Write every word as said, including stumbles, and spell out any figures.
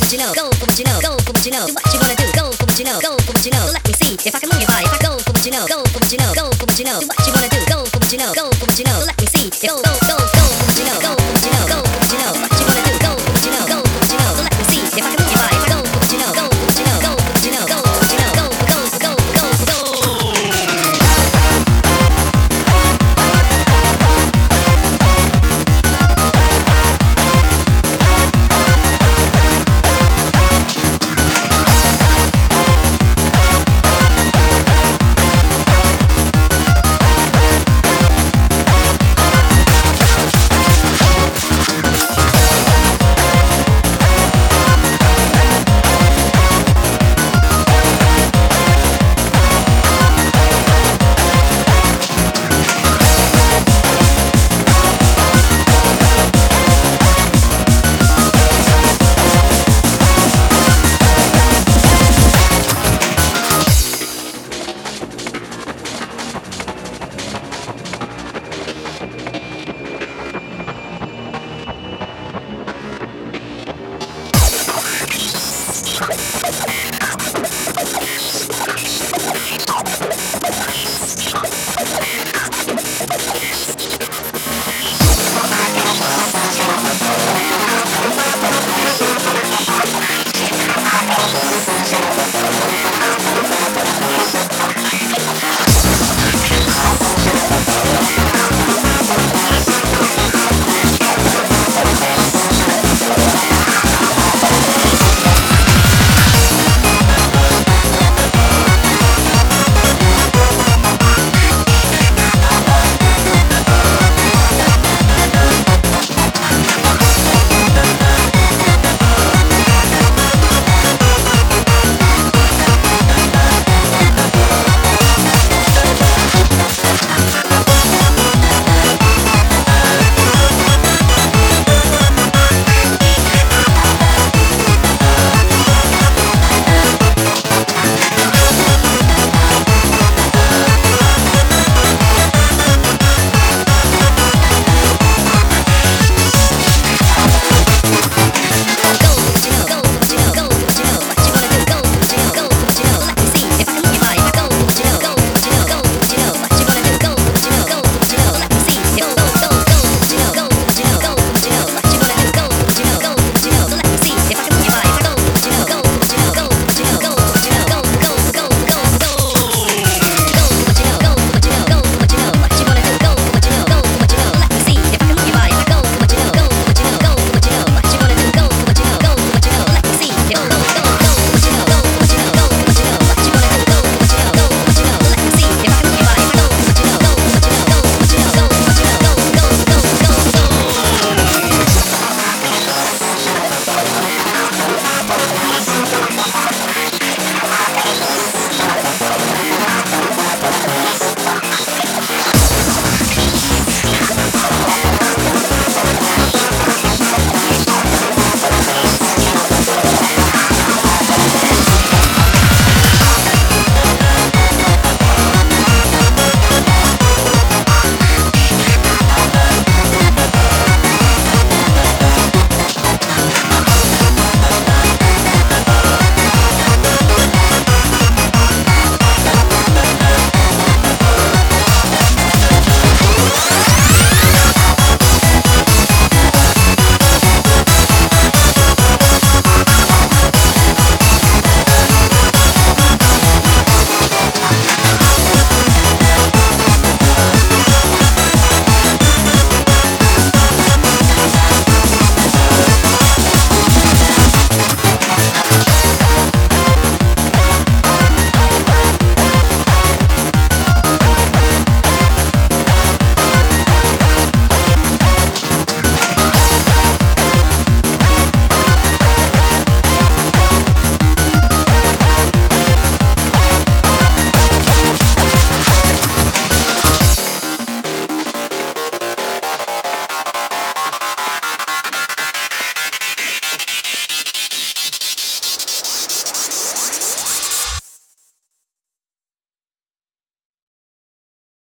what you know, go for what you know, go for what you know, do what you wanna do, go for what you know, go for what you know. So let me see if I can move your body. If I go for what you know, go for what you know, go for what you know, do what you wanna do, go for what you know, go for what you know. So let me see if go go go go for what you know, go for what you know, go for what you know, what you wanna do, go for what you know, go for what you know. So let me see if I can move your body. If I go for what you know, go for what you know, go for what you know, go for what you know, go for go for go for go for go.